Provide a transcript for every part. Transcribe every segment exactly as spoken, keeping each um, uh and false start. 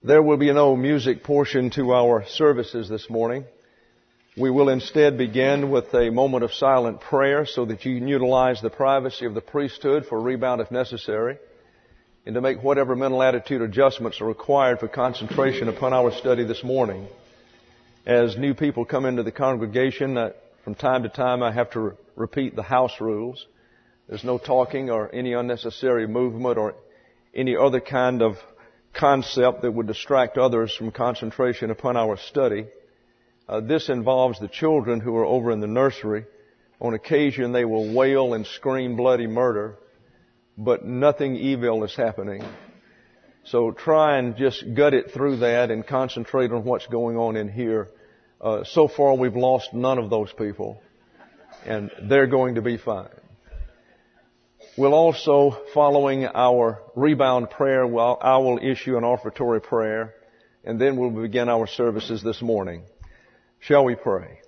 There will be no music portion to our services this morning. We will instead begin with a moment of silent prayer so that you can utilize the privacy of the priesthood for rebound if necessary, and to make whatever mental attitude adjustments are required for concentration upon our study this morning. As new people come into the congregation, uh, from time to time I have to re- repeat the house rules. There's no talking or any unnecessary movement or any other kind of concept that would distract others from concentration upon our study. Uh, this involves the children who are over in the nursery. On occasion they will wail and scream bloody murder, but nothing evil is happening. So try and just gut it through that and concentrate on what's going on in here. Uh, so far we've lost none of those people, and they're going to be fine. We'll also, following our rebound prayer, well, I will issue an offertory prayer, and then we'll begin our services this morning. Shall we pray?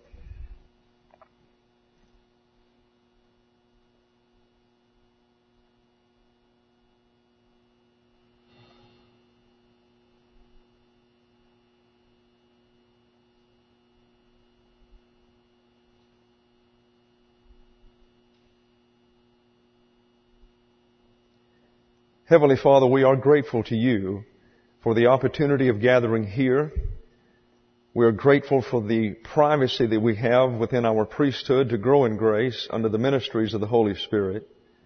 Heavenly Father, we are grateful to you for the opportunity of gathering here. We are grateful for the privacy that we have within our priesthood to grow in grace under the ministries of the Holy Spirit.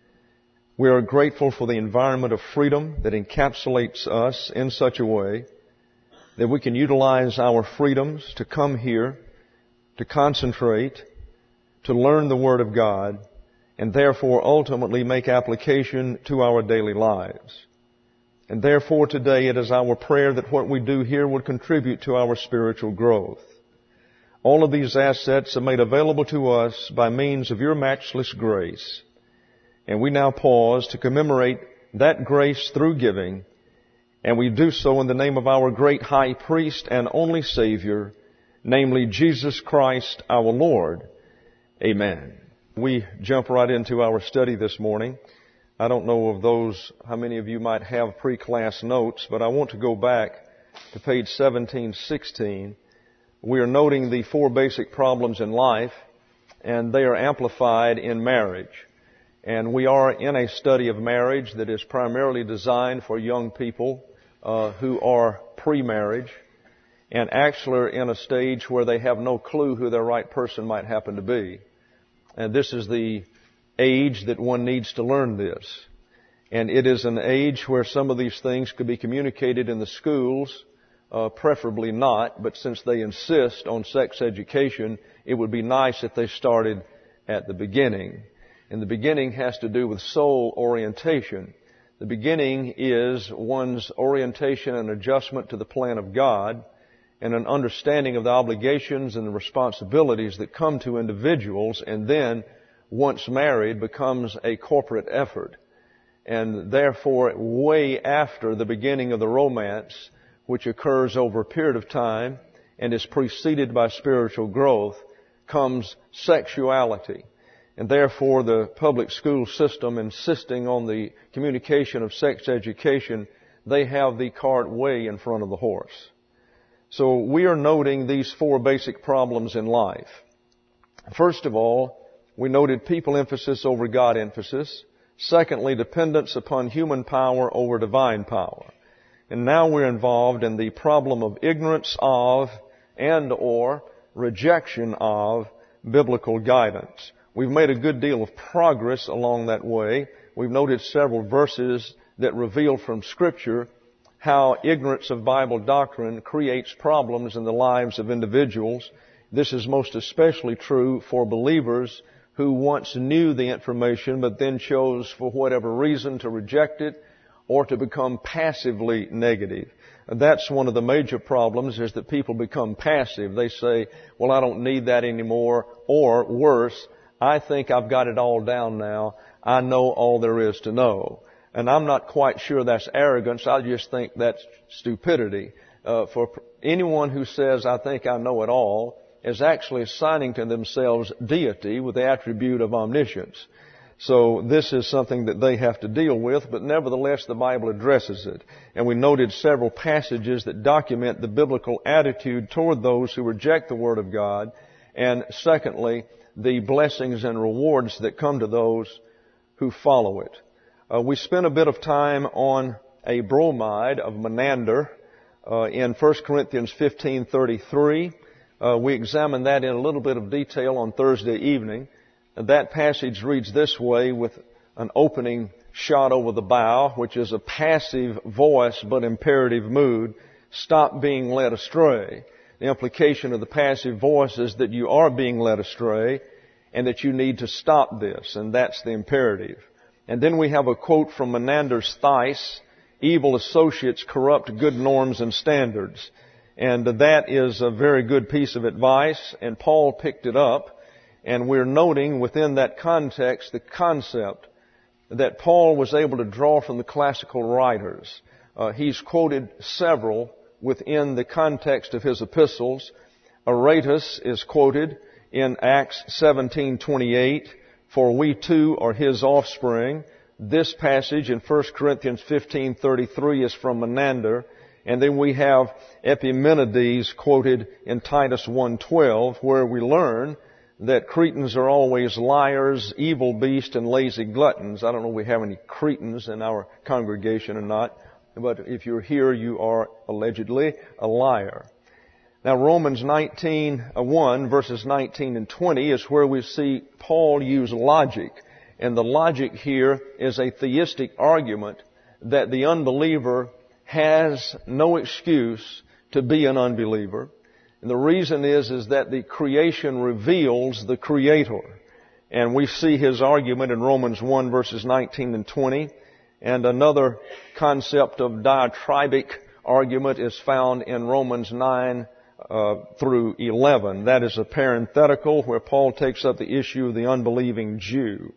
We are grateful for the environment of freedom that encapsulates us in such a way that we can utilize our freedoms to come here, to concentrate, to learn the Word of God, and therefore ultimately make application to our daily lives. And therefore today it is our prayer that what we do here would contribute to our spiritual growth. All of these assets are made available to us by means of your matchless grace. And we now pause to commemorate that grace through giving, and we do so in the name of our great high priest and only Savior, namely Jesus Christ our Lord. Amen. We jump right into our study this morning. I don't know of those, how many of you might have pre-class notes, but I want to go back to page seventeen sixteen. We are noting the four basic problems in life, and they are amplified in marriage. And we are in a study of marriage that is primarily designed for young people uh, who are pre-marriage and actually are in a stage where they have no clue who their right person might happen to be. And this is the age that one needs to learn this. And it is an age where some of these things could be communicated in the schools, uh, preferably not, but since they insist on sex education, it would be nice if they started at the beginning. And the beginning has to do with soul orientation. The beginning is one's orientation and adjustment to the plan of God, and an understanding of the obligations and the responsibilities that come to individuals, and then, once married, becomes a corporate effort. And therefore, way after the beginning of the romance, which occurs over a period of time and is preceded by spiritual growth, comes sexuality. And therefore, the public school system insisting on the communication of sex education, they have the cart way in front of the horse. So we are noting these four basic problems in life. First of all, we noted people emphasis over God emphasis. Secondly, dependence upon human power over divine power. And now we're involved in the problem of ignorance of and or rejection of biblical guidance. We've made a good deal of progress along that way. We've noted several verses that reveal from Scripture how ignorance of Bible doctrine creates problems in the lives of individuals. This is most especially true for believers who once knew the information but then chose for whatever reason to reject it or to become passively negative. And that's one of the major problems, is that people become passive. They say, well, I don't need that anymore, or worse, I think I've got it all down now. I know all there is to know. And I'm not quite sure that's arrogance. I just think that's stupidity. Uh, for anyone who says, I think I know it all, is actually assigning to themselves deity with the attribute of omniscience. So this is something that they have to deal with, but nevertheless the Bible addresses it. And we noted several passages that document the biblical attitude toward those who reject the Word of God. And secondly, the blessings and rewards that come to those who follow it. Uh, we spent a bit of time on a bromide of Menander uh, in First Corinthians fifteen thirty-three. Uh, we examined that in a little bit of detail on Thursday evening. And that passage reads this way with an opening shot over the bow, which is a passive voice but imperative mood. Stop being led astray. The implication of the passive voice is that you are being led astray and that you need to stop this, and that's the imperative. And then we have a quote from Menander's Theiss, evil associates corrupt good norms and standards. And that is a very good piece of advice, and Paul picked it up. And we're noting within that context the concept that Paul was able to draw from the classical writers. Uh, he's quoted several within the context of his epistles. Aratus is quoted in Acts seventeen twenty-eight, for we too are his offspring. This passage in First Corinthians fifteen thirty-three is from Menander. And then we have Epimenides quoted in Titus one twelve, where we learn that Cretans are always liars, evil beasts, and lazy gluttons. I don't know if we have any Cretans in our congregation or not, but if you're here, you are allegedly a liar. Now, Romans nineteen one, verses nineteen and twenty is where we see Paul use logic. And the logic here is a theistic argument that the unbeliever has no excuse to be an unbeliever. And the reason is, is that the creation reveals the Creator. And we see his argument in Romans one verses nineteen and twenty. And another concept of diatribic argument is found in Romans nine uh, through eleven. That is a parenthetical where Paul takes up the issue of the unbelieving Jew.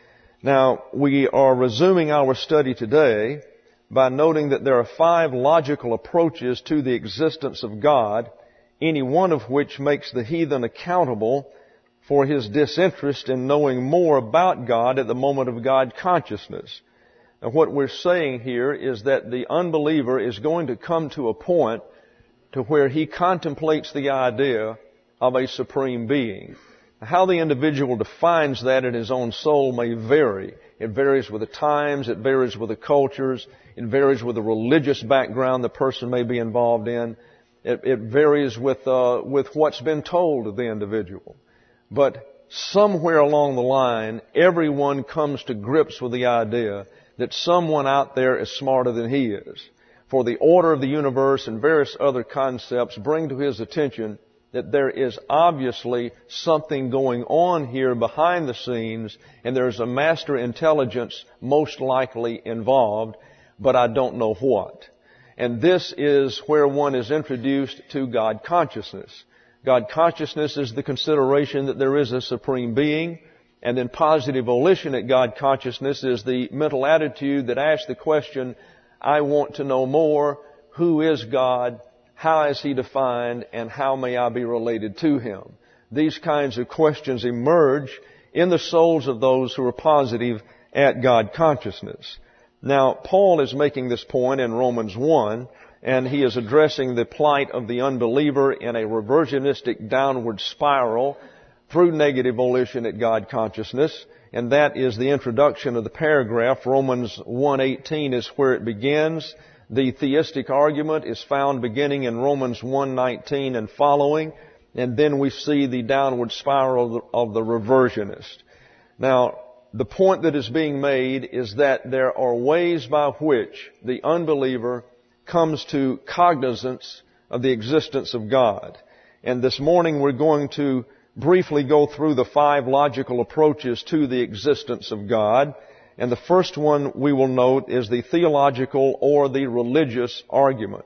Now, we are resuming our study today by noting that there are five logical approaches to the existence of God, any one of which makes the heathen accountable for his disinterest in knowing more about God at the moment of God consciousness. Now, what we're saying here is that the unbeliever is going to come to a point to where he contemplates the idea of a supreme being. How the individual defines that in his own soul may vary. It varies with the times, it varies with the cultures, it varies with the religious background the person may be involved in. It, it varies with uh, with what's been told of the individual. But somewhere along the line, everyone comes to grips with the idea that someone out there is smarter than he is. For the order of the universe and various other concepts bring to his attention that there is obviously something going on here behind the scenes, and there's a master intelligence most likely involved, but I don't know what. And this is where one is introduced to God consciousness. God consciousness is the consideration that there is a supreme being, and then positive volition at God consciousness is the mental attitude that asks the question, I want to know more. Who is God? How is He defined? And how may I be related to Him? These kinds of questions emerge in the souls of those who are positive at God consciousness. Now, Paul is making this point in Romans one, and he is addressing the plight of the unbeliever in a reversionistic downward spiral through negative volition at God consciousness. And that is the introduction of the paragraph. Romans one eighteen is where it begins. The theistic argument is found beginning in Romans one nineteen and following. And then we see the downward spiral of the reversionist. Now, the point that is being made is that there are ways by which the unbeliever comes to cognizance of the existence of God. And this morning we're going to briefly go through the five logical approaches to the existence of God. And the first one we will note is the theological or the religious argument.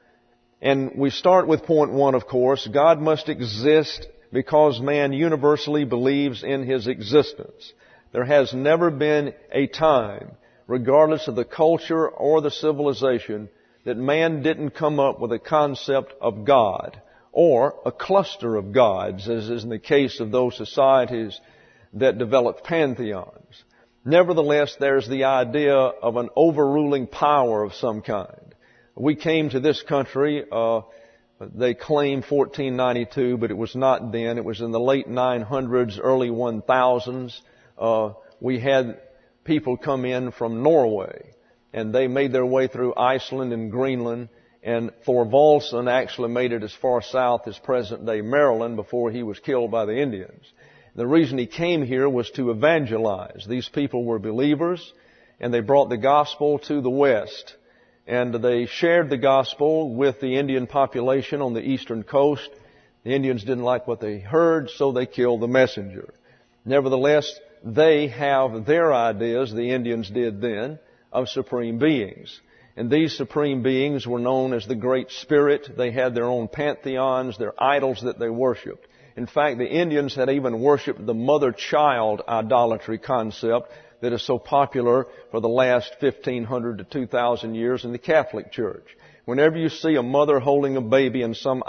And we start with point one, of course. God must exist because man universally believes in His existence. There has never been a time, regardless of the culture or the civilization, that man didn't come up with a concept of God or a cluster of gods, as is in the case of those societies that developed pantheons. Nevertheless, there's the idea of an overruling power of some kind. We came to this country, uh, they claim fourteen ninety-two, but it was not then. It was in the late nine hundreds, early one thousands. Uh, we had people come in from Norway, and they made their way through Iceland and Greenland, and Thorvaldsen actually made it as far south as present-day Maryland before he was killed by the Indians. The reason he came here was to evangelize. These people were believers, and they brought the gospel to the West. And they shared the gospel with the Indian population on the eastern coast. The Indians didn't like what they heard, so they killed the messenger. Nevertheless, they have their ideas, the Indians did then, of supreme beings. And these supreme beings were known as the Great Spirit. They had their own pantheons, their idols that they worshiped. In fact, the Indians had even worshipped the mother-child idolatry concept that is so popular for the last fifteen hundred to two thousand years in the Catholic Church. Whenever you see a mother holding a baby in some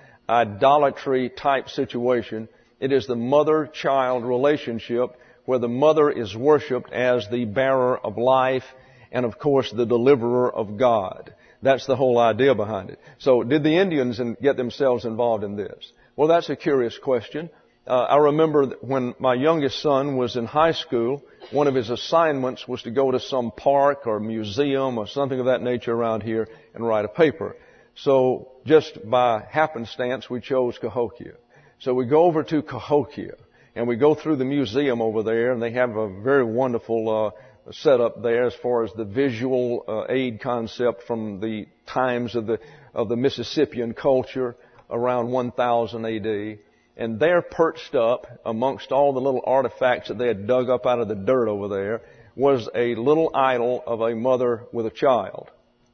idolatry type situation, it is the mother-child relationship where the mother is worshipped as the bearer of life and, of course, the deliverer of God. That's the whole idea behind it. So did the Indians get themselves involved in this? Well, that's a curious question. Uh, I remember that when my youngest son was in high school, one of his assignments was to go to some park or museum or something of that nature around here and write a paper. So just by happenstance, we chose Cahokia. So we go over to Cahokia, and we go through the museum over there, and they have a very wonderful uh, setup there as far as the visual uh, aid concept from the times of the of the Mississippian culture around one thousand A D. And there perched up amongst all the little artifacts that they had dug up out of the dirt over there was a little idol of a mother with a child.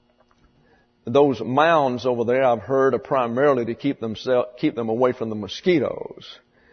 Those mounds over there, I've heard, are primarily to keep them, keep them away from the mosquitoes.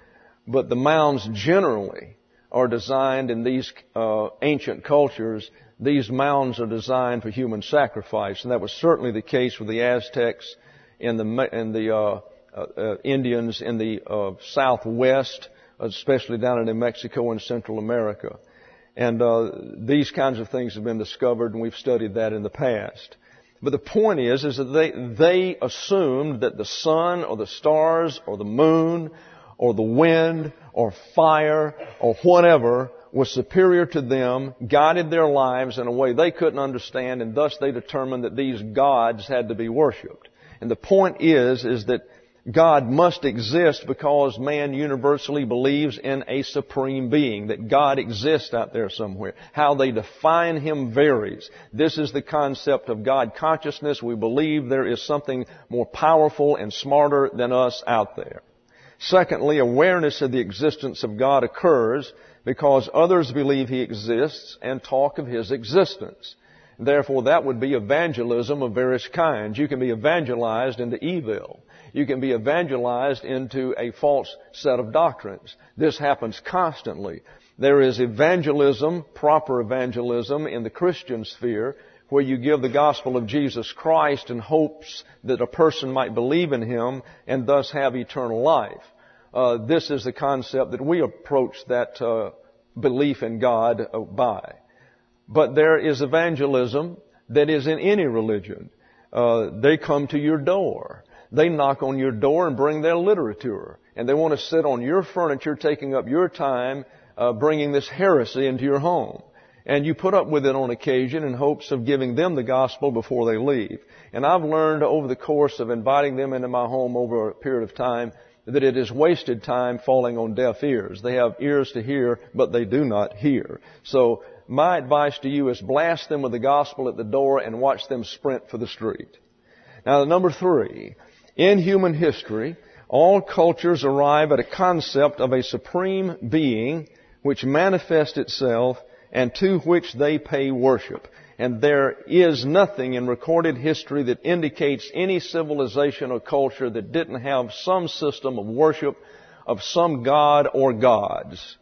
But the mounds generally are designed in these uh, ancient cultures. These mounds are designed for human sacrifice. And that was certainly the case with the Aztecs and the, and the uh, Uh, uh, Indians in the uh, Southwest, especially down in New Mexico and Central America. And uh, these kinds of things have been discovered, and we've studied that in the past. But the point is, is that they, they assumed that the sun or the stars or the moon or the wind or fire or whatever was superior to them, guided their lives in a way they couldn't understand, and thus they determined that these gods had to be worshipped. And the point is, is that God must exist because man universally believes in a supreme being, that God exists out there somewhere. How they define Him varies. This is the concept of God consciousness. We believe there is something more powerful and smarter than us out there. Secondly, awareness of the existence of God occurs because others believe He exists and talk of His existence. Therefore, that would be evangelism of various kinds. You can be evangelized into evil. You can be evangelized into a false set of doctrines. This happens constantly. There is evangelism, proper evangelism in the Christian sphere, where you give the gospel of Jesus Christ in hopes that a person might believe in Him and thus have eternal life. Uh, this is the concept that we approach that uh, belief in God uh, by. But there is evangelism that is in any religion. Uh, they come to your door. They knock on your door and bring their literature. And they want to sit on your furniture, taking up your time, uh, bringing this heresy into your home. And you put up with it on occasion in hopes of giving them the gospel before they leave. And I've learned over the course of inviting them into my home over a period of time that it is wasted time falling on deaf ears. They have ears to hear, but they do not hear. So my advice to you is blast them with the gospel at the door and watch them sprint for the street. Now, number three, in human history, all cultures arrive at a concept of a supreme being which manifests itself and to which they pay worship. And there is nothing in recorded history that indicates any civilization or culture that didn't have some system of worship of some god or gods.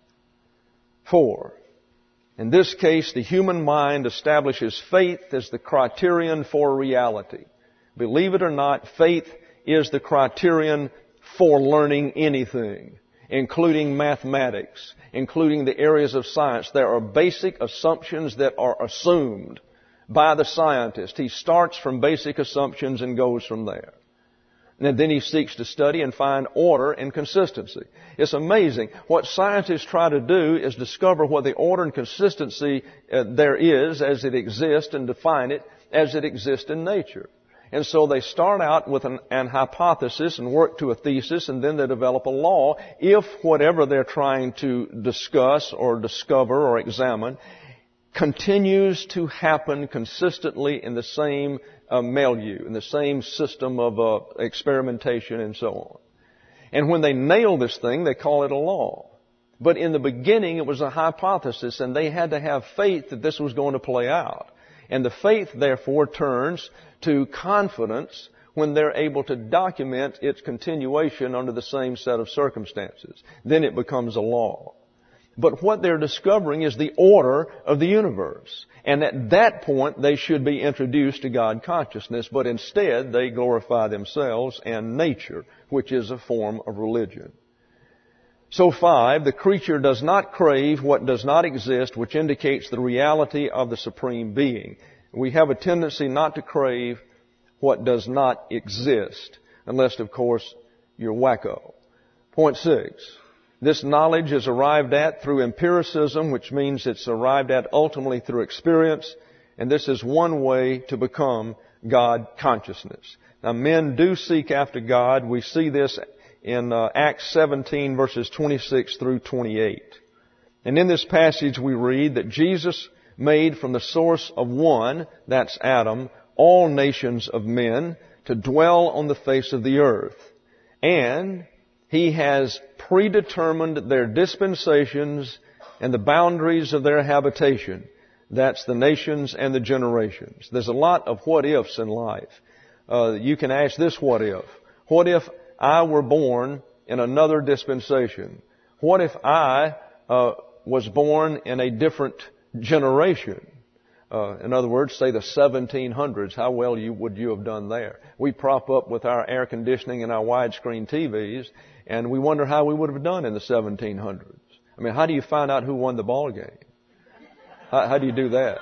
Four, in this case, the human mind establishes faith as the criterion for reality. Believe it or not, faith is the criterion for learning anything. including mathematics, including the areas of science. There are basic assumptions that are assumed by the scientist. He starts from basic assumptions and goes from there. And then he seeks to study and find order and consistency. It's amazing. What scientists try to do is discover what the order and consistency uh, there is as it exists and define it as it exists in nature. And so they start out with an, an hypothesis and work to a thesis, and then they develop a law if whatever they're trying to discuss or discover or examine continues to happen consistently in the same uh, milieu, in the same system of uh, experimentation and so on. And when they nail this thing, they call it a law. But in the beginning, it was a hypothesis, and they had to have faith that this was going to play out. And the faith, therefore, turns to confidence when they're able to document its continuation under the same set of circumstances. Then it becomes a law. But what they're discovering is the order of the universe. And at that point, they should be introduced to God consciousness, but instead they glorify themselves and nature, which is a form of religion. So five, the creature does not crave what does not exist, which indicates the reality of the Supreme Being. We have a tendency not to crave what does not exist, unless, of course, you're wacko. Point six, this knowledge is arrived at through empiricism, which means it's arrived at ultimately through experience, and this is one way to become God consciousness. Now, men do seek after God. We see this in uh, Acts seventeen, verses twenty-six through twenty-eight. And in this passage we read that Jesus made from the source of one, that's Adam, all nations of men to dwell on the face of the earth. And He has predetermined their dispensations and the boundaries of their habitation. That's the nations and the generations. There's a lot of what-ifs in life. Uh, you can ask this what if. What if I were born in another dispensation? What if I uh, was born in a different generation? Uh, in other words, say the seventeen hundreds. How well you, would you have done there? We prop up with our air conditioning and our widescreen T Vs, and we wonder how we would have done in the seventeen hundreds. I mean, how do you find out who won the ball game? How, how do you do that?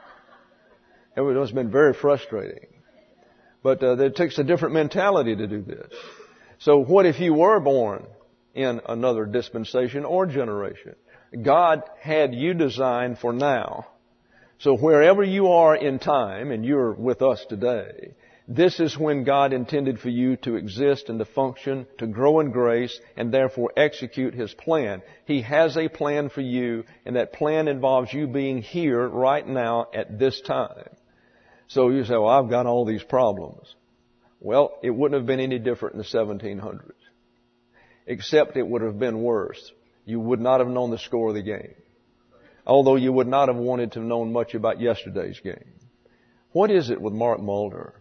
It must have been very frustrating. But uh, it takes a different mentality to do this. So what if you were born in another dispensation or generation? God had you designed for now. So wherever you are in time, and you're with us today, this is when God intended for you to exist and to function, to grow in grace, and therefore execute His plan. He has a plan for you, and that plan involves you being here right now at this time. So you say, well, I've got all these problems. Well, it wouldn't have been any different in the seventeen hundreds. Except it would have been worse. You would not have known the score of the game. Although you would not have wanted to have known much about yesterday's game. What is it with Mark Mulder?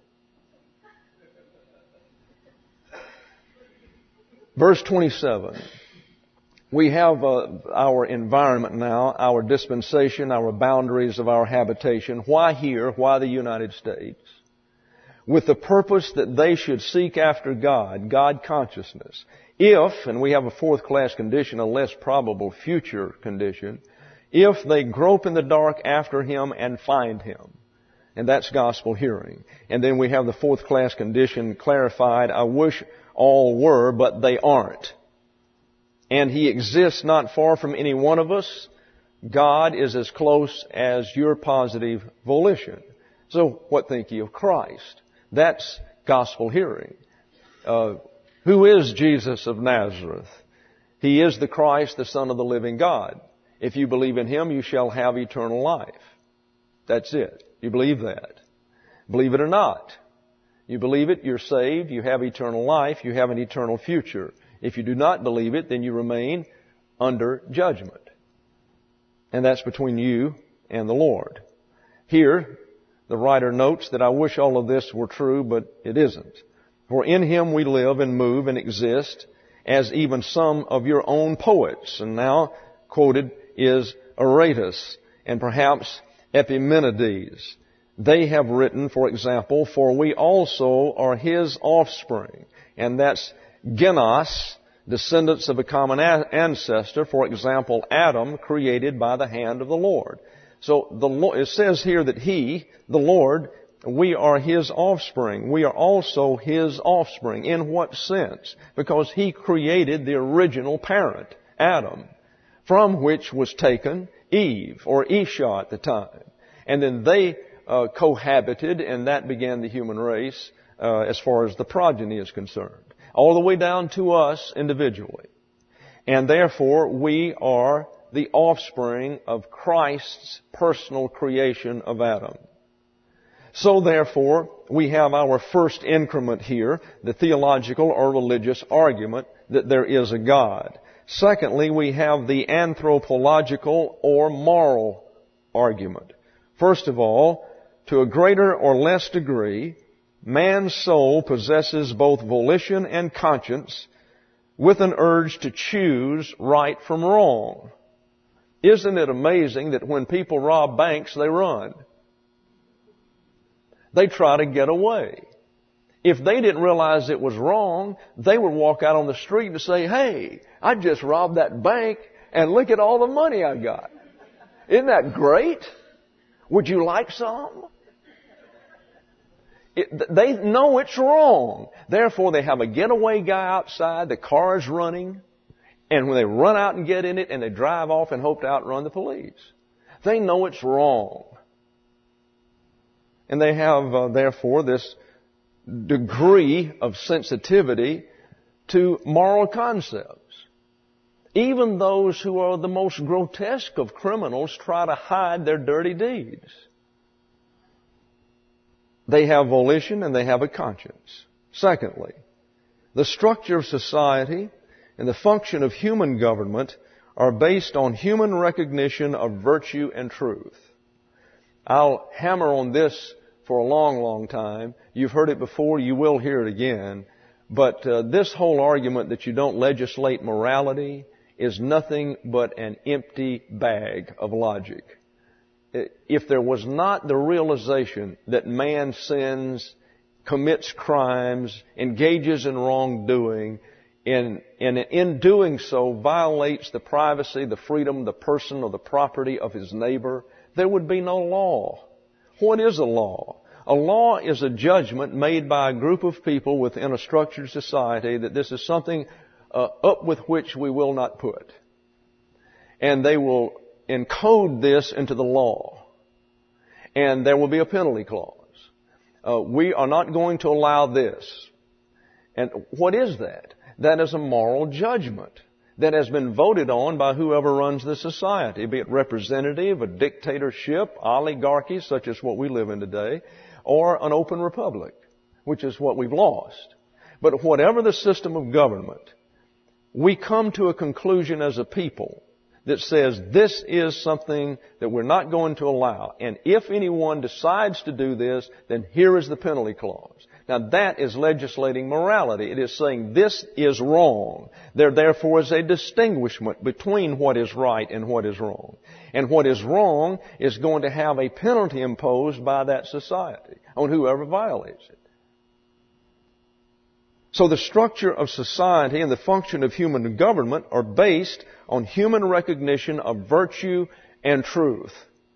Verse twenty-seven. We have uh, our environment now, our dispensation, our boundaries of our habitation. Why here? Why the United States? With the purpose that they should seek after God, God consciousness. If, and we have a fourth class condition, a less probable future condition, if they grope in the dark after Him and find Him. And that's gospel hearing. And then we have the fourth class condition clarified. I wish all were, but they aren't. And He exists not far from any one of us. God is as close as your positive volition. So what think ye of Christ? That's gospel hearing. Uh, who is Jesus of Nazareth? He is the Christ, the Son of the living God. If you believe in Him, you shall have eternal life. That's it. You believe that. Believe it or not. You believe it, you're saved, you have eternal life, you have an eternal future. If you do not believe it, then you remain under judgment. And that's between you and the Lord. Here, the writer notes that I wish all of this were true, but it isn't. For in Him we live and move and exist, as even some of your own poets. And now quoted is Aratus and perhaps Epimenides. They have written, for example, for we also are His offspring. And that's genos, descendants of a common a- ancestor, for example, Adam, created by the hand of the Lord. So the, it says here that He, the Lord, we are His offspring. We are also His offspring. In what sense? Because He created the original parent, Adam, from which was taken Eve, or Isha at the time. And then they uh, cohabited, and that began the human race uh, as far as the progeny is concerned, all the way down to us individually. And therefore, we are the offspring of Christ's personal creation of Adam. So therefore, we have our first increment here, the theological or religious argument that there is a God. Secondly, we have the anthropological or moral argument. First of all, to a greater or less degree, man's soul possesses both volition and conscience with an urge to choose right from wrong. Isn't it amazing that when people rob banks, they run? They try to get away. If they didn't realize it was wrong, they would walk out on the street and say, "Hey, I just robbed that bank and look at all the money I got. Isn't that great? Would you like some?" It, they know it's wrong. Therefore, they have a getaway guy outside, the car is running, and when they run out and get in it and they drive off and hope to outrun the police. They know it's wrong. And they have, uh, therefore, this degree of sensitivity to moral concepts. Even those who are the most grotesque of criminals try to hide their dirty deeds. They have volition and they have a conscience. Secondly, the structure of society and the function of human government are based on human recognition of virtue and truth. I'll hammer on this for a long, long time. You've heard it before, you will hear it again. But uh, this whole argument that you don't legislate morality is nothing but an empty bag of logic. If there was not the realization that man sins, commits crimes, engages in wrongdoing, and, and in doing so violates the privacy, the freedom, the person, or the property of his neighbor, there would be no law. What is a law? A law is a judgment made by a group of people within a structured society that this is something uh, up with which we will not put. And they will encode this into the law. And there will be a penalty clause. Uh, we are not going to allow this. And what is that? That is a moral judgment that has been voted on by whoever runs the society, be it representative, a dictatorship, oligarchy, such as what we live in today, or an open republic, which is what we've lost. But whatever the system of government, we come to a conclusion as a people that says this is something that we're not going to allow. And if anyone decides to do this, then here is the penalty clause. Now that is legislating morality. It is saying this is wrong. There therefore is a distinguishment between what is right and what is wrong. And what is wrong is going to have a penalty imposed by that society on whoever violates it. So the structure of society and the function of human government are based on human recognition of virtue and truth.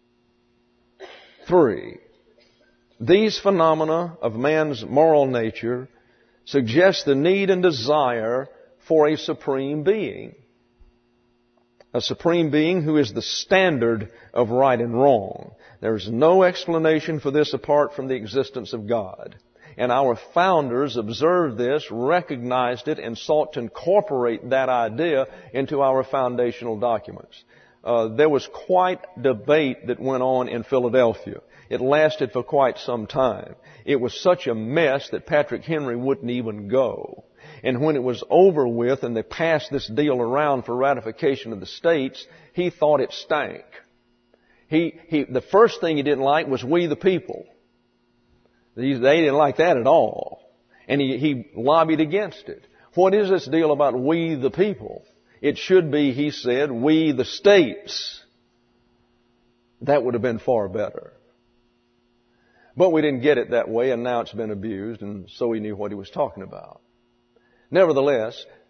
Three, these phenomena of man's moral nature suggest the need and desire for a supreme being. A supreme being who is the standard of right and wrong. There is no explanation for this apart from the existence of God. And our founders observed this, recognized it, and sought to incorporate that idea into our foundational documents. Uh, there was quite debate that went on in Philadelphia. It lasted for quite some time. It was such a mess that Patrick Henry wouldn't even go. And when it was over with and they passed this deal around for ratification of the states, he thought it stank. He, he, the first thing he didn't like was we the people. They didn't like that at all. And he, he lobbied against it. What is this deal about we the people? It should be, he said, we the states. That would have been far better. But we didn't get it that way, and now it's been abused, and so he knew what he was talking about. Nevertheless,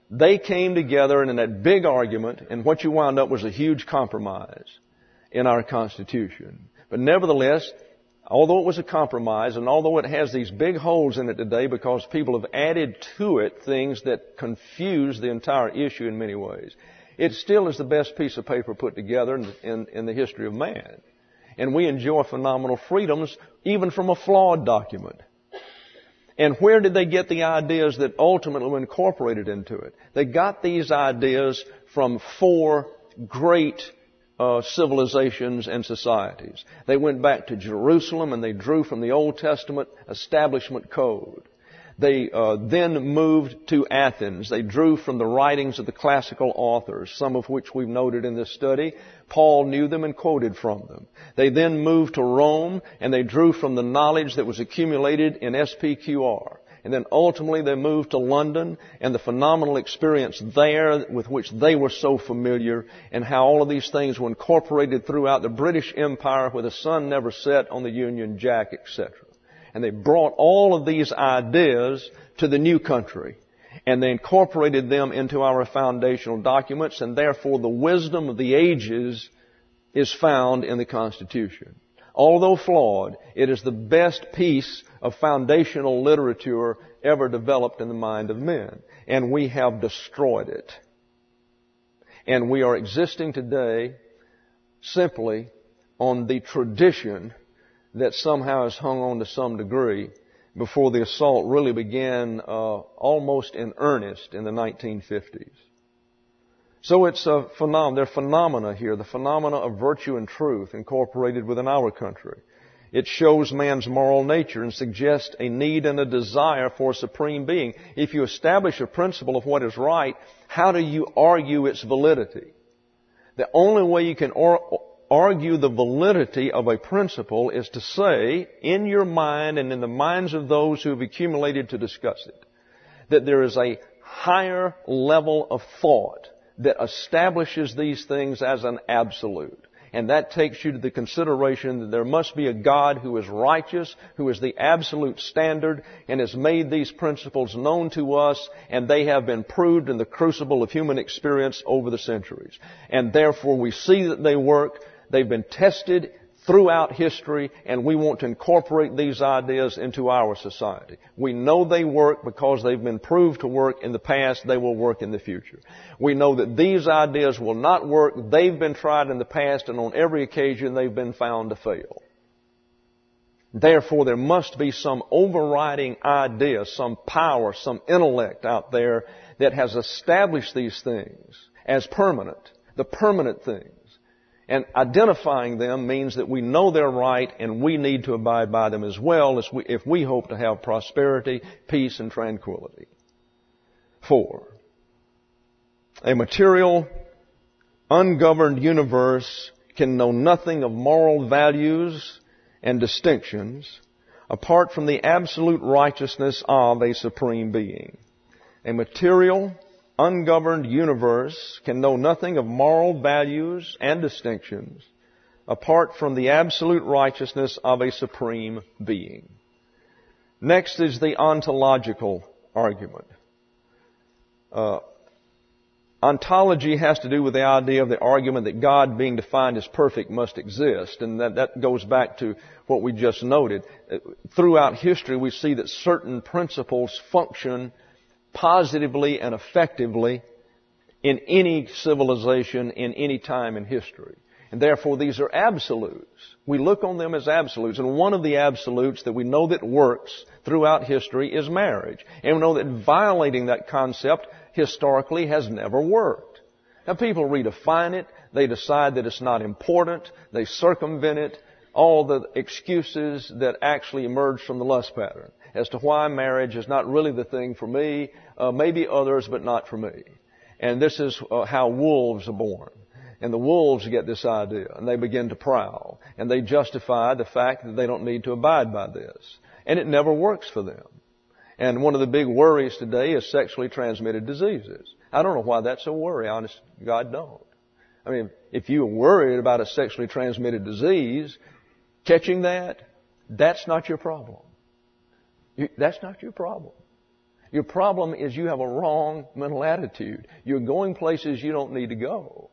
They came together and in that big argument, and what you wound up was a huge compromise in our Constitution. But nevertheless, although it was a compromise, and although it has these big holes in it today because people have added to it things that confuse the entire issue in many ways, it still is the best piece of paper put together in, in, in the history of man. And we enjoy phenomenal freedoms even from a flawed document. And where did they get the ideas that ultimately were incorporated into it? They got these ideas from four great uh, civilizations and societies. They went back to Jerusalem and they drew from the Old Testament establishment code. They uh, then moved to Athens. They drew from the writings of the classical authors, some of which we've noted in this study. Paul knew them and quoted from them. They then moved to Rome and they drew from the knowledge that was accumulated in S P Q R. And then ultimately they moved to London and the phenomenal experience there with which they were so familiar, and how all of these things were incorporated throughout the British Empire where the sun never set on the Union Jack, et cetera. And they brought all of these ideas to the new country. And they incorporated them into our foundational documents. And therefore the wisdom of the ages is found in the Constitution. Although flawed, it is the best piece of foundational literature ever developed in the mind of men. And we have destroyed it. And we are existing today simply on the tradition that somehow has hung on to some degree before the assault really began uh, almost in earnest in the nineteen fifties. So it's a phenomenon. There are phenomena here, the phenomena of virtue and truth incorporated within our country. It shows man's moral nature and suggests a need and a desire for a supreme being. If you establish a principle of what is right, how do you argue its validity? The only way you can or- argue the validity of a principle is to say, in your mind and in the minds of those who have accumulated to discuss it, that there is a higher level of thought that establishes these things as an absolute. And that takes you to the consideration that there must be a God who is righteous, who is the absolute standard, and has made these principles known to us, and they have been proved in the crucible of human experience over the centuries. And therefore we see that they work. They've been tested throughout history, and we want to incorporate these ideas into our society. We know they work because they've been proved to work in the past. They will work in the future. We know that these ideas will not work. They've been tried in the past, and on every occasion they've been found to fail. Therefore, there must be some overriding idea, some power, some intellect out there that has established these things as permanent, the permanent things. And identifying them means that we know they're right and we need to abide by them as well as we, if we hope to have prosperity, peace, and tranquility. Four, a material, ungoverned universe can know nothing of moral values and distinctions apart from the absolute righteousness of a supreme being. A material, ungoverned universe can know nothing of moral values and distinctions apart from the absolute righteousness of a supreme being. Next is the ontological argument. Uh, ontology has to do with the idea of the argument that God, being defined as perfect, must exist. And that, that goes back to what we just noted. Throughout history, we see that certain principles function positively and effectively in any civilization, in any time in history. And therefore, these are absolutes. We look on them as absolutes. And one of the absolutes that we know that works throughout history is marriage. And we know that violating that concept historically has never worked. Now, people redefine it. They decide that it's not important. They circumvent it. All the excuses that actually emerge from the lust pattern as to why marriage is not really the thing for me, uh, maybe others, but not for me. And this is uh, how wolves are born. And the wolves get this idea, and they begin to prowl. And they justify the fact that they don't need to abide by this. And it never works for them. And one of the big worries today is sexually transmitted diseases. I don't know why that's a worry. Honest to God, don't. I mean, if you're worried about a sexually transmitted disease, catching that, that's not your problem. You, that's not your problem. Your problem is you have a wrong mental attitude. You're going places you don't need to go.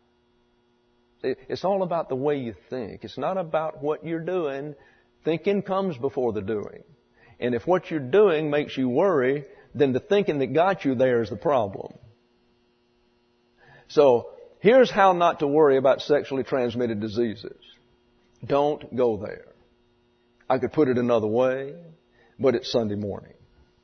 It's all about the way you think. It's not about what you're doing. Thinking comes before the doing. And if what you're doing makes you worry, then the thinking that got you there is the problem. So, here's how not to worry about sexually transmitted diseases. Don't go there. I could put it another way, but it's Sunday morning.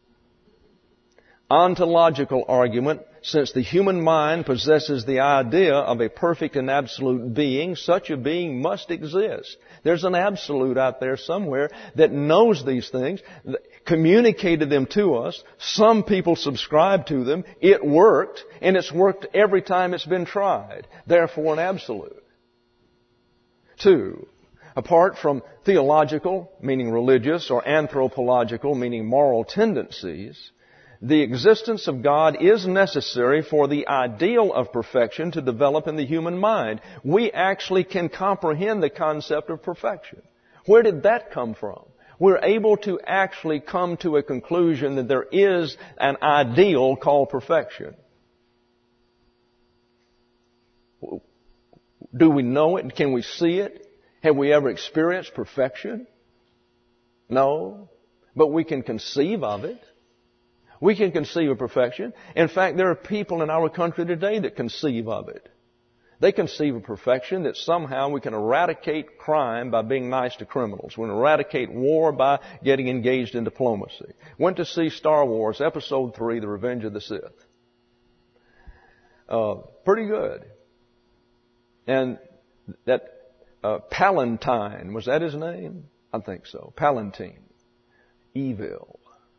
Ontological argument. Since the human mind possesses the idea of a perfect and absolute being, such a being must exist. There's an absolute out there somewhere that knows these things, communicated them to us. Some people subscribe to them. It worked, and it's worked every time it's been tried. Therefore, an absolute. Two, apart from theological, meaning religious, or anthropological, meaning moral tendencies, the existence of God is necessary for the ideal of perfection to develop in the human mind. We actually can comprehend the concept of perfection. Where did that come from? We're able to actually come to a conclusion that there is an ideal called perfection. Do we know it? Can we see it? Have we ever experienced perfection? No. But we can conceive of it. We can conceive of perfection. In fact, there are people in our country today that conceive of it. They conceive of perfection, that somehow we can eradicate crime by being nice to criminals. We can eradicate war by getting engaged in diplomacy. Went to see Star Wars Episode three, The Revenge of the Sith. Uh, pretty good. And that uh, Palantine, was that his name? I think so. Palantine. Evil.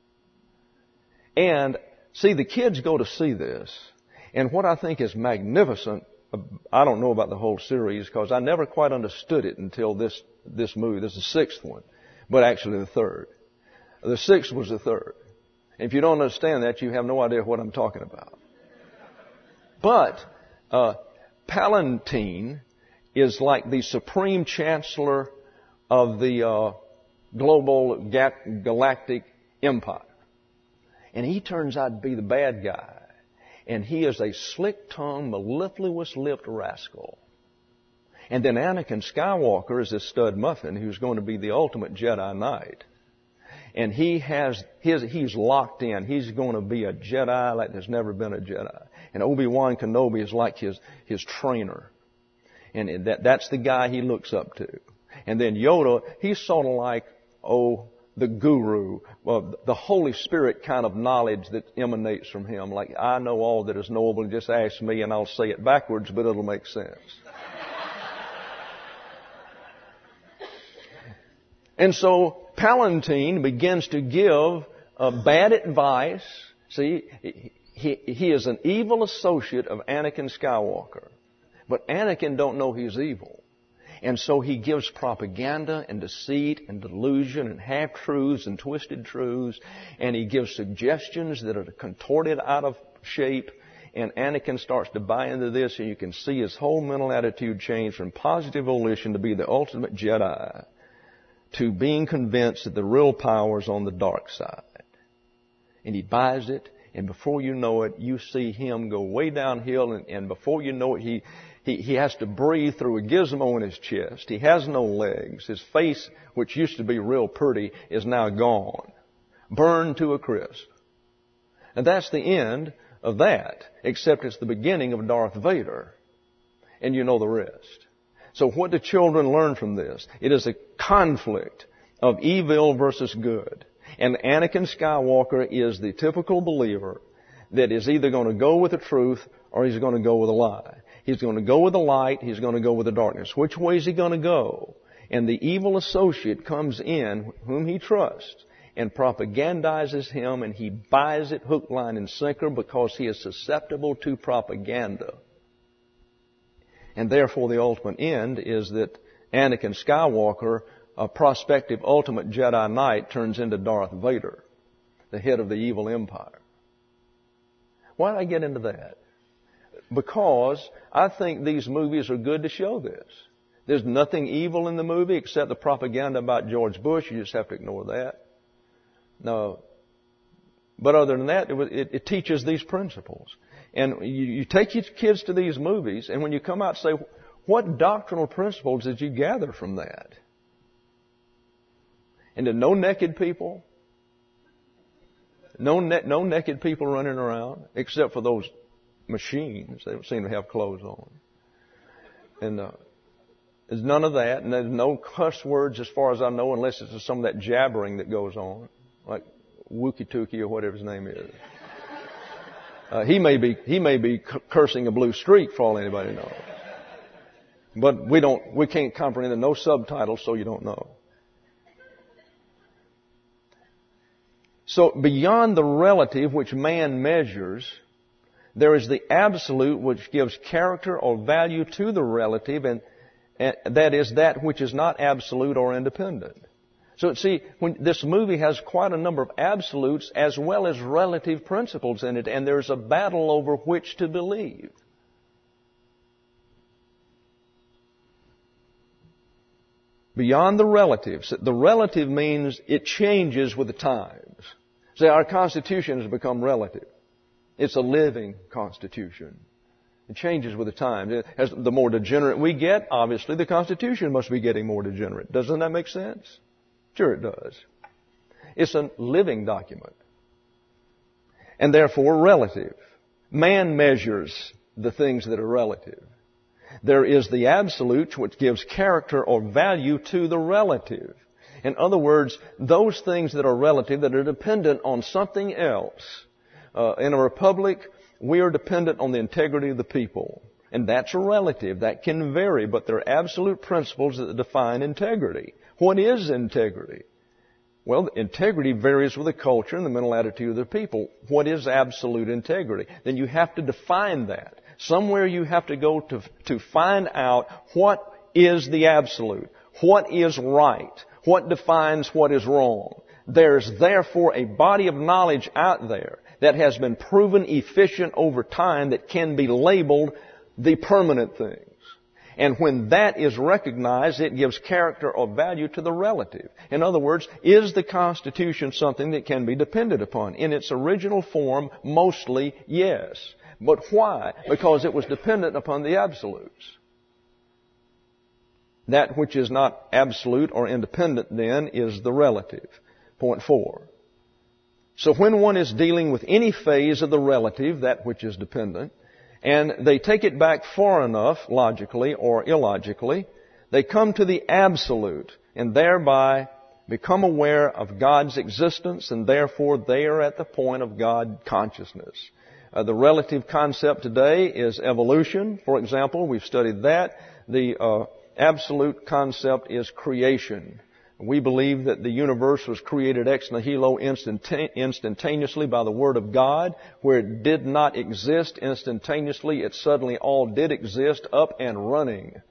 And, see, the kids go to see this, and what I think is magnificent, I don't know about the whole series, because I never quite understood it until this, this movie. This is the sixth one, but actually the third. The sixth was the third. And if you don't understand that, you have no idea what I'm talking about. But, uh, Palantine is like the supreme chancellor of the, uh, global ga- galactic empire. And he turns out to be the bad guy. And he is a slick-tongued, mellifluous-lipped rascal. And then Anakin Skywalker is this stud muffin who's going to be the ultimate Jedi Knight. And he has his, he's locked in. He's going to be a Jedi like there's never been a Jedi. And Obi-Wan Kenobi is like his, his trainer. And that, that's the guy he looks up to. And then Yoda, he's sort of like, oh, the guru, well, the Holy Spirit kind of knowledge that emanates from him. Like, I know all that is knowable, just ask me and I'll say it backwards, but it'll make sense. And so Palantine begins to give uh, bad advice. See, he, he is an evil associate of Anakin Skywalker. But Anakin don't know he's evil. And so he gives propaganda and deceit and delusion and half-truths and twisted truths. And he gives suggestions that are contorted out of shape. And Anakin starts to buy into this, and you can see his whole mental attitude change from positive volition to be the ultimate Jedi to being convinced that the real power is on the dark side. And he buys it, and before you know it, you see him go way downhill, and, and before you know it, he... He, he has to breathe through a gizmo in his chest. He has no legs. His face, which used to be real pretty, is now gone. Burned to a crisp. And that's the end of that, except it's the beginning of Darth Vader. And you know the rest. So what do children learn from this? It is a conflict of evil versus good. And Anakin Skywalker is the typical believer that is either going to go with the truth or he's going to go with a lie. He's going to go with the light. He's going to go with the darkness. Which way is he going to go? And the evil associate comes in, whom he trusts, and propagandizes him, and he buys it hook, line, and sinker because he is susceptible to propaganda. And therefore the ultimate end is that Anakin Skywalker, a prospective ultimate Jedi Knight, turns into Darth Vader, the head of the evil empire. Why did I get into that? Because I think these movies are good to show this. There's nothing evil in the movie except the propaganda about George Bush. You just have to ignore that. No. But other than that, it, it, it teaches these principles. And you, you take your kids to these movies, and when you come out, say, what doctrinal principles did you gather from that? And to no naked people, no ne- no naked people running around, except for those machines. They don't seem to have clothes on. And uh, there's none of that, and there's no cuss words as far as I know, unless it's some of that jabbering that goes on, like Wookie Tookie or whatever his name is. Uh, he may be he may be cursing a blue streak for all anybody knows. But we don't we can't comprehend it. No subtitles, so you don't know. So beyond the relative which man measures, there is the absolute which gives character or value to the relative, and, and that is that which is not absolute or independent. So see, when this movie has quite a number of absolutes as well as relative principles in it, and there's a battle over which to believe. Beyond the relatives, the relative means it changes with the times. See, our Constitution has become relative. It's a living Constitution. It changes with the times. As the more degenerate we get, obviously the Constitution must be getting more degenerate. Doesn't that make sense? Sure it does. It's a living document. And therefore relative. Man measures the things that are relative. There is the absolute which gives character or value to the relative. In other words, those things that are relative, that are dependent on something else. Uh, in a republic, we are dependent on the integrity of the people. And that's a relative. That can vary, but there are absolute principles that define integrity. What is integrity? Well, integrity varies with the culture and the mental attitude of the people. What is absolute integrity? Then you have to define that. Somewhere you have to go to, to find out what is the absolute. What is right? What defines what is wrong? There's therefore a body of knowledge out there that has been proven efficient over time that can be labeled the permanent things. And when that is recognized, it gives character or value to the relative. In other words, is the Constitution something that can be depended upon? In its original form, mostly yes. But why? Because it was dependent upon the absolutes. That which is not absolute or independent, then, is the relative. Point four. So when one is dealing with any phase of the relative, that which is dependent, and they take it back far enough, logically or illogically, they come to the absolute, and thereby become aware of God's existence, and therefore they are at the point of God consciousness. Uh, the relative concept today is evolution, for example. We've studied that. The uh, absolute concept is creation. We believe that the universe was created ex nihilo instantane- instantaneously by the Word of God. Where it did not exist instantaneously, it suddenly all did exist, up and running.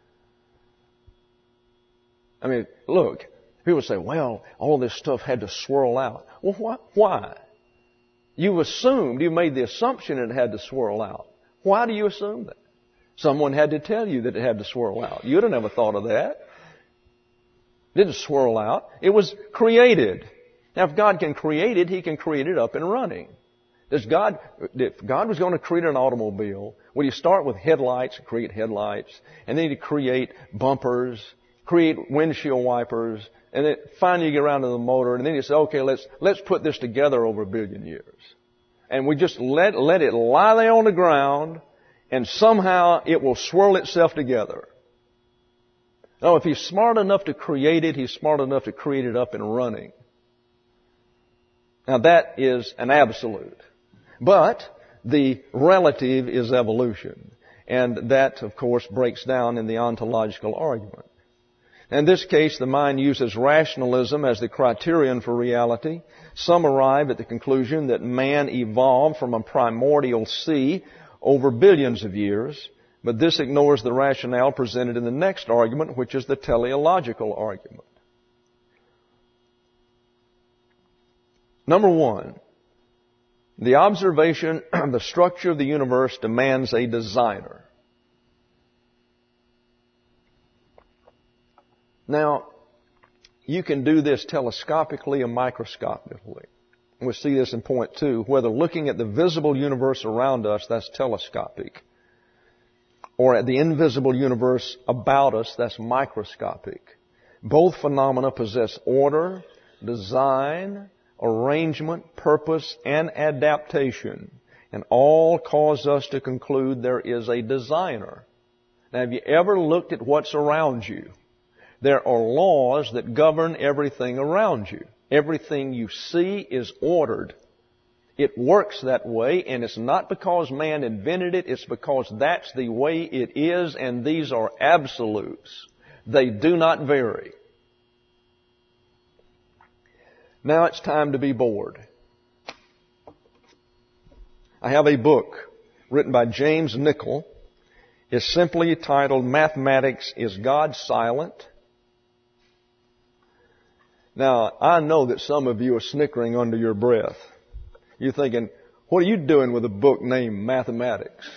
I mean, look, people say, well, all this stuff had to swirl out. Well, wh- why? You assumed, you made the assumption it had to swirl out. Why do you assume that? Someone had to tell you that it had to swirl out. You'd have never thought of that. It didn't swirl out. It was created. Now, if God can create it, He can create it up and running. Does God, if God was going to create an automobile, would He start with headlights, create headlights, and then He'd create bumpers, create windshield wipers, and then finally you get around to the motor, and then you say, okay, let's, let's put this together over a billion years. And we just let, let it lie there on the ground, and somehow it will swirl itself together. No, if He's smart enough to create it, He's smart enough to create it up and running. Now that is an absolute. But the relative is evolution. And that, of course, breaks down in the ontological argument. In this case, the mind uses rationalism as the criterion for reality. Some arrive at the conclusion that man evolved from a primordial sea over billions of years, but this ignores the rationale presented in the next argument, which is the teleological argument. Number one, the observation of the structure of the universe demands a designer. Now, you can do this telescopically and microscopically. we'll see this in point two, whether looking at the visible universe around us, that's telescopic, or at the invisible universe about us, that's microscopic. Both phenomena possess order, design, arrangement, purpose, and adaptation, and all cause us to conclude there is a designer. Now, have you ever looked at what's around you? There are laws that govern everything around you. Everything you see is ordered. It works that way, and it's not because man invented it, it's because that's the way it is, and these are absolutes. They do not vary. Now it's time to be bored. I have a book written by James Nichol. It's simply titled, Mathematics, Is God Silent? Now, I know that some of you are snickering under your breath. You're thinking, what are you doing with a book named Mathematics?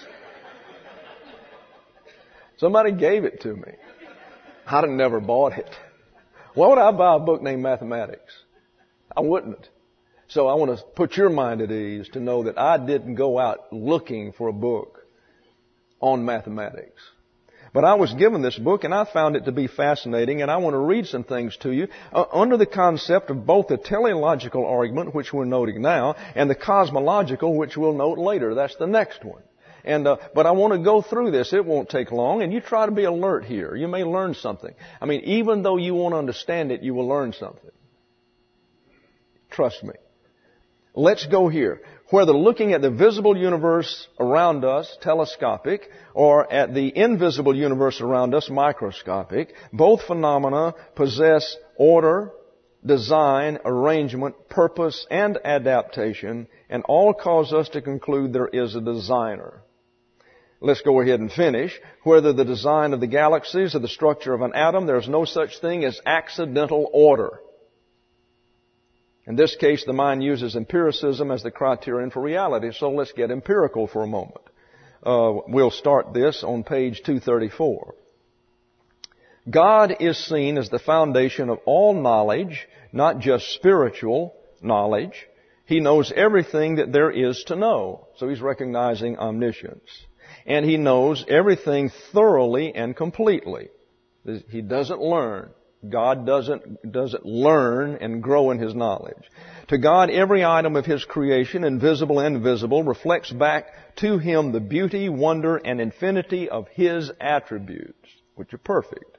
Somebody gave it to me. I'd have never bought it. Why would I buy a book named Mathematics? I wouldn't. So I want to put your mind at ease to know that I didn't go out looking for a book on mathematics. But I was given this book and I found it to be fascinating, and I want to read some things to you uh, under the concept of both the teleological argument, which we're noting now, and the cosmological, which we'll note later. That's the next one. And uh, but I want to go through this. It won't take long, and you try to be alert here. You may learn something. I mean, even though you won't understand it, you will learn something. Trust me. Let's go here. Whether looking at the visible universe around us, telescopic, or at the invisible universe around us, microscopic, both phenomena possess order, design, arrangement, purpose, and adaptation, and all cause us to conclude there is a designer. Let's go ahead and finish. Whether the design of the galaxies or the structure of an atom, there is no such thing as accidental order. In this case, the mind uses empiricism as the criterion for reality, so let's get empirical for a moment. Uh, we'll start this on page two thirty-four. God is seen as the foundation of all knowledge, not just spiritual knowledge. He knows everything that there is to know, so He's recognizing omniscience. And He knows everything thoroughly and completely. He doesn't learn. God doesn't, doesn't learn and grow in His knowledge. To God, every item of His creation, invisible and visible, reflects back to Him the beauty, wonder, and infinity of His attributes, which are perfect.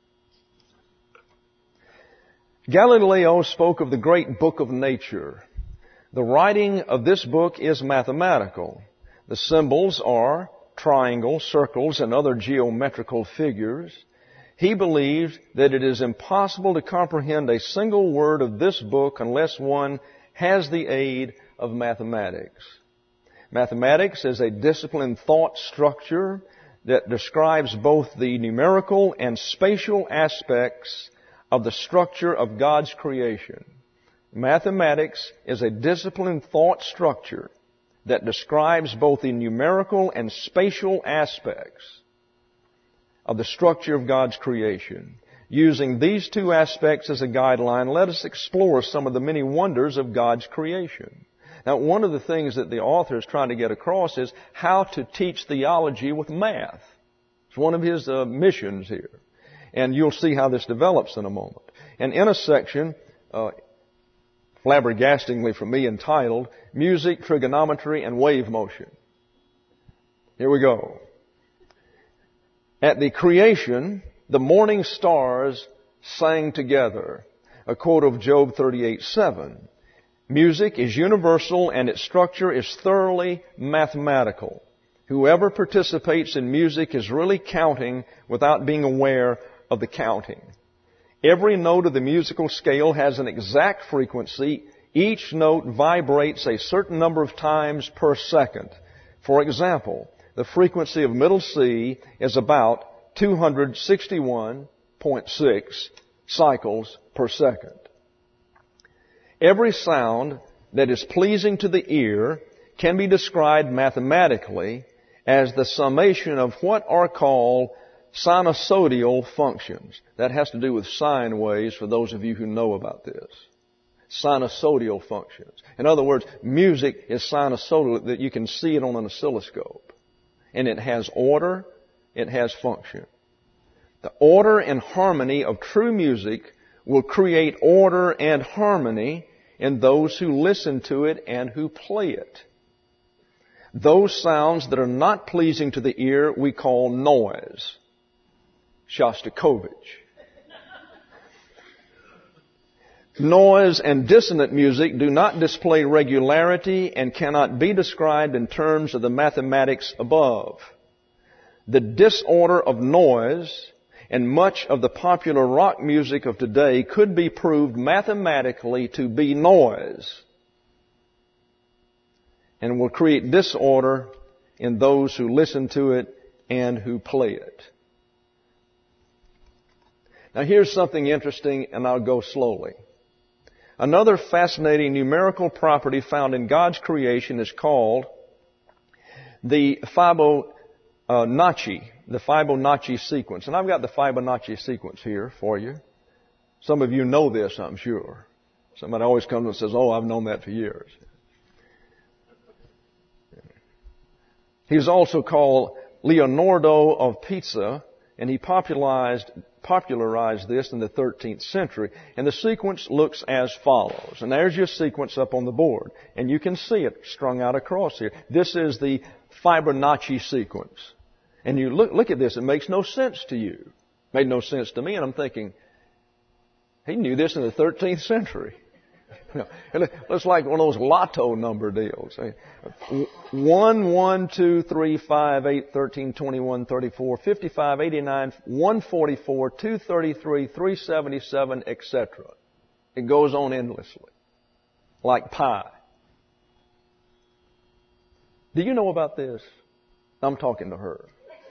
Galileo spoke of the great book of nature. The writing of this book is mathematical. The symbols are triangles, circles, and other geometrical figures. He believed that it is impossible to comprehend a single word of this book unless one has the aid of mathematics. Mathematics is a disciplined thought structure that describes both the numerical and spatial aspects of the structure of God's creation. Mathematics is a disciplined thought structure that describes both the numerical and spatial aspects of the structure of God's creation. Using these two aspects as a guideline, let us explore some of the many wonders of God's creation. Now, one of the things that the author is trying to get across is how to teach theology with math. It's one of his uh, missions here. And you'll see how this develops in a moment. And in a section, uh, flabbergastingly for me, entitled, Music, Trigonometry, and Wave Motion. Here we go. At the creation, the morning stars sang together. A quote of Job thirty-eight seven. Music is universal and its structure is thoroughly mathematical. Whoever participates in music is really counting without being aware of the counting. Every note of the musical scale has an exact frequency. Each note vibrates a certain number of times per second. For example, the frequency of middle C is about two hundred sixty-one point six cycles per second. Every sound that is pleasing to the ear can be described mathematically as the summation of what are called sinusoidal functions. That has to do with sine waves for those of you who know about this. sinusoidal functions. In other words, music is sinusoidal, that you can see it on an oscilloscope. And it has order, it has function. The order and harmony of true music will create order and harmony in those who listen to it and who play it. Those sounds that are not pleasing to the ear we call noise. Shostakovich. Noise and dissonant music do not display regularity and cannot be described in terms of the mathematics above. The disorder of noise and much of the popular rock music of today could be proved mathematically to be noise and will create disorder in those who listen to it and who play it. Now here's something interesting, and I'll go slowly. Another fascinating numerical property found in God's creation is called the Fibonacci, the Fibonacci sequence. And I've got the Fibonacci sequence here for you. Some of you know this, I'm sure. Somebody always comes and says, oh, I've known that for years. He's also called Leonardo of Pisa, and he popularized popularized this in the thirteenth century. And the sequence looks as follows. And there's your sequence up on the board. And you can see it strung out across here. This is the Fibonacci sequence. And you look, look at this. It makes no sense to you. It made no sense to me. And I'm thinking, he knew this in the thirteenth century. It's like one of those lotto number deals. one, one, two, three, five, eight, thirteen, twenty-one, thirty-four, fifty-five, eighty-nine, one forty-four, two thirty-three, three seventy-seven, et cetera. It goes on endlessly. Like pi. Do you know about this? I'm talking to her.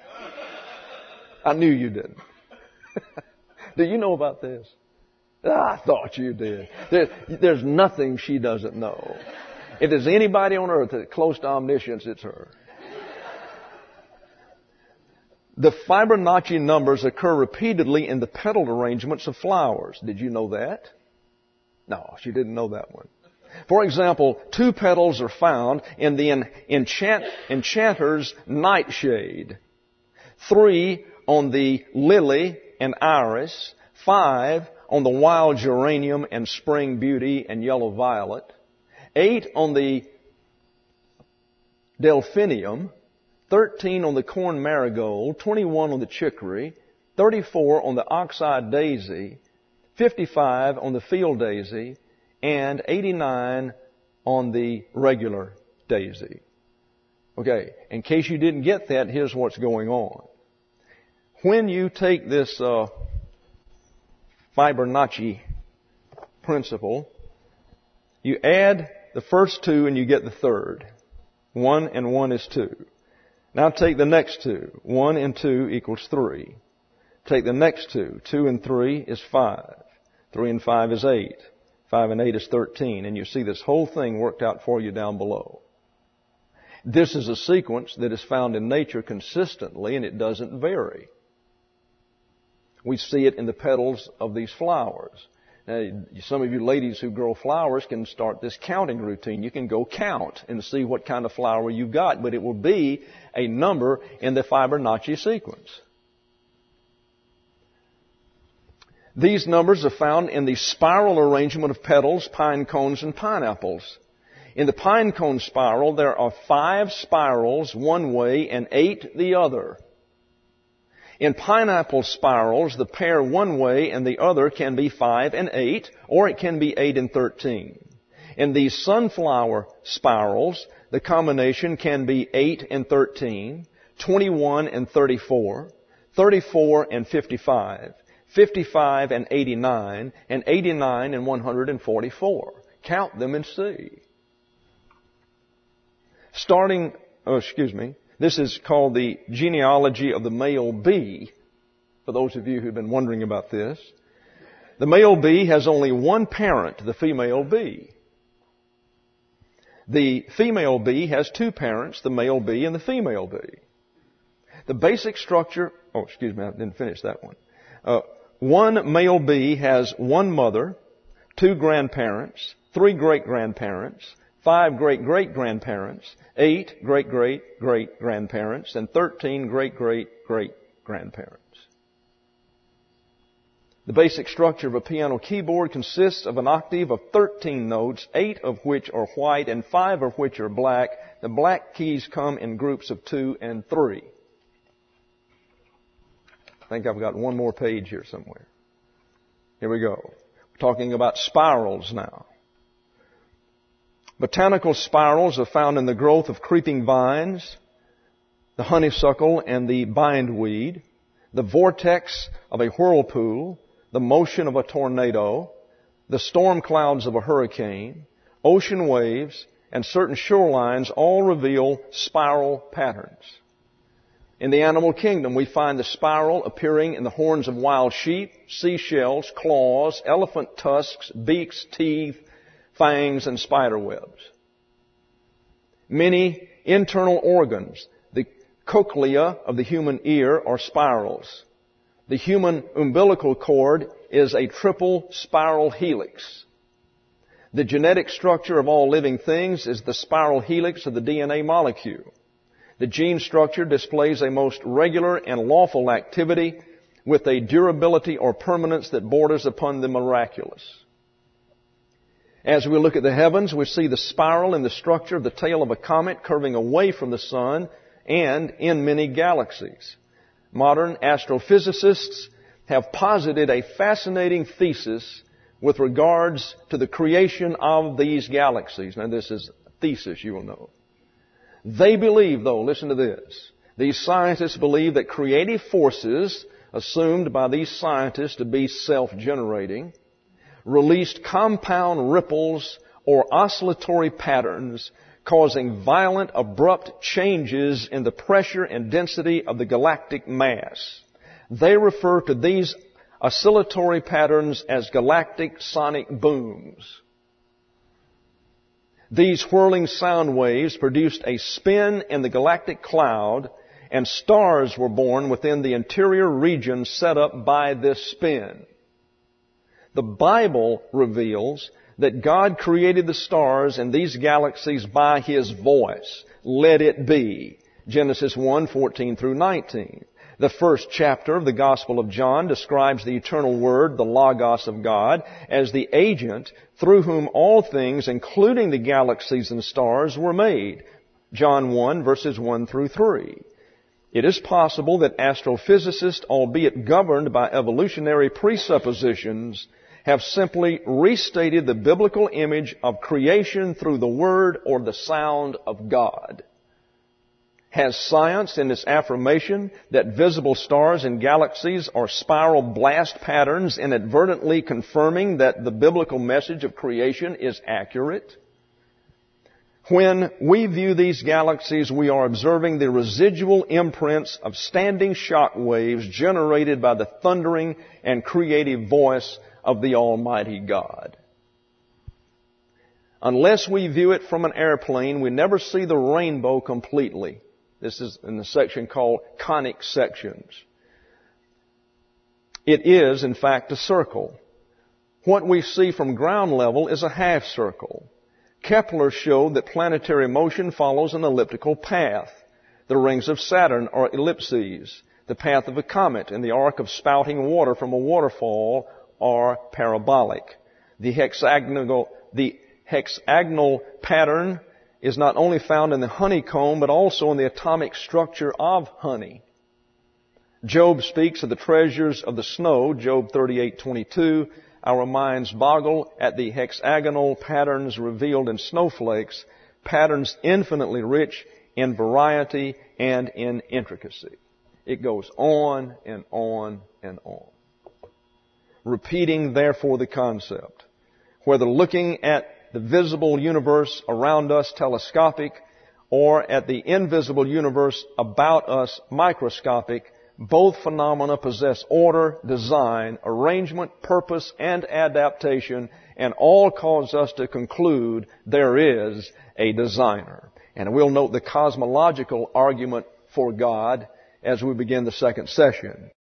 I knew you didn't. Do you know about this? Ah, I thought you did. There, there's nothing she doesn't know. If there's anybody on earth that's close to omniscience, it's her. The Fibonacci numbers occur repeatedly in the petal arrangements of flowers. Did you know that? No, she didn't know that one. For example, two petals are found in the enchant, enchanter's nightshade. Three on the lily and iris. Five on the wild geranium and spring beauty and yellow violet. Eight on the delphinium. Thirteen on the corn marigold. Twenty-one on the chicory. Thirty-four on the oxeye daisy. Fifty-five on the field daisy. And eighty-nine on the regular daisy. Okay, in case you didn't get that, here's what's going on. When you take this uh, Fibonacci principle, you add the first two and you get the third. One and one is two. Now take the next two. One and two equals three. Take the next two. Two and three is five. Three and five is eight. Five and eight is thirteen. And you see this whole thing worked out for you down below. This is a sequence that is found in nature consistently, and it doesn't vary. We see it in the petals of these flowers. Now, some of you ladies who grow flowers can start this counting routine. You can go count and see what kind of flower you've got, but it will be a number in the Fibonacci sequence. These numbers are found in the spiral arrangement of petals, pine cones, and pineapples. In the pine cone spiral, there are five spirals one way and eight the other. In pineapple spirals, the pair one way and the other can be five and eight, or it can be eight and thirteen. In these sunflower spirals, the combination can be eight and thirteen, twenty-one and thirty-four, thirty-four and fifty-five, fifty-five and eighty-nine, and eighty-nine and one hundred forty-four. Count them and see. Starting, oh, excuse me, this is called the genealogy of the male bee, for those of you who've been wondering about this. The male bee has only one parent, the female bee. The female bee has two parents, the male bee and the female bee. The basic structure, oh, excuse me, I didn't finish that one. Uh, one male bee has one mother, two grandparents, three great-grandparents, five great-great-grandparents, eight great-great-great-grandparents, and thirteen great-great-great-grandparents. The basic structure of a piano keyboard consists of an octave of thirteen notes, eight of which are white and five of which are black. The black keys come in groups of two and three. I think I've got one more page here somewhere. Here we go. We're talking about spirals now. Botanical spirals are found in the growth of creeping vines, the honeysuckle and the bindweed, the vortex of a whirlpool, the motion of a tornado, the storm clouds of a hurricane, ocean waves, and certain shorelines all reveal spiral patterns. In the animal kingdom, we find the spiral appearing in the horns of wild sheep, seashells, claws, elephant tusks, beaks, teeth, fangs, and spider webs. Many internal organs, the cochlea of the human ear, are spirals. The human umbilical cord is a triple spiral helix. The genetic structure of all living things is the spiral helix of the D N A molecule. The gene structure displays a most regular and lawful activity with a durability or permanence that borders upon the miraculous. As we look at the heavens, we see the spiral in the structure of the tail of a comet curving away from the sun and in many galaxies. Modern astrophysicists have posited a fascinating thesis with regards to the creation of these galaxies. Now, this is a thesis, you will know. They believe, though, listen to this, these scientists believe that creative forces, assumed by these scientists to be self-generating, released compound ripples or oscillatory patterns causing violent, abrupt changes in the pressure and density of the galactic mass. They refer to these oscillatory patterns as galactic sonic booms. These whirling sound waves produced a spin in the galactic cloud, and stars were born within the interior region set up by this spin. The Bible reveals that God created the stars and these galaxies by His voice. Let it be. Genesis one, fourteen through nineteen. The first chapter of the Gospel of John describes the eternal Word, the Logos of God, as the agent through whom all things, including the galaxies and stars, were made. John one, verses one through three. It is possible that astrophysicists, albeit governed by evolutionary presuppositions, have simply restated the biblical image of creation through the Word or the sound of God. Has science, in its affirmation that visible stars and galaxies are spiral blast patterns, inadvertently confirming that the biblical message of creation is accurate? When we view these galaxies, we are observing the residual imprints of standing shock waves generated by the thundering and creative voice of the Almighty God. Unless we view it from an airplane, we never see the rainbow completely. This is in the section called conic sections. It is, in fact, a circle. What we see from ground level is a half circle. Kepler showed that planetary motion follows an elliptical path. The rings of Saturn are ellipses. The path of a comet and the arc of spouting water from a waterfall are parabolic. The hexagonal, the hexagonal pattern is not only found in the honeycomb, but also in the atomic structure of honey. Job speaks of the treasures of the snow, Job thirty-eight twenty-two. Our minds boggle at the hexagonal patterns revealed in snowflakes, patterns infinitely rich in variety and in intricacy. It goes on and on and on. Repeating, therefore, the concept, whether looking at the visible universe around us telescopic or at the invisible universe about us microscopic, both phenomena possess order, design, arrangement, purpose, and adaptation, and all cause us to conclude there is a designer. And we'll note the cosmological argument for God as we begin the second session.